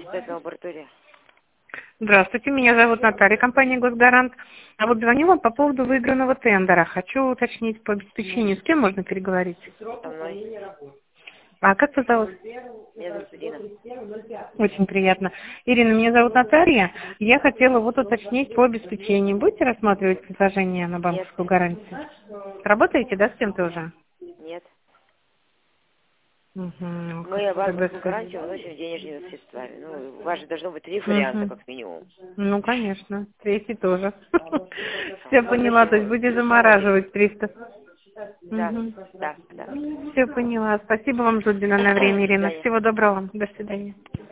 Испытательная лаборатория. Здравствуйте, меня зовут Наталья, компания «Госгарант». А вот звоню вам по поводу выигранного тендера. Хочу уточнить по обеспечению, с кем можно переговорить? Со мной. А как вас зовут? Меня зовут Ирина. Очень приятно. Ирина, меня зовут Наталья. Я хотела вот уточнить по обеспечению. Будете рассматривать предложение на банковскую гарантию? Работаете, да, с кем-то уже? Нет. Угу. Мы банковскую гарантию вносим денежными средствами. Ну, у вас же должно быть 3 варианта, как минимум. Ну, конечно. Третий тоже. Все поняла, то есть будете замораживать 300. Да, да, да. Все поняла. Спасибо вам за уделенное время, До Ирина. свидания. Всего доброго вам. До свидания.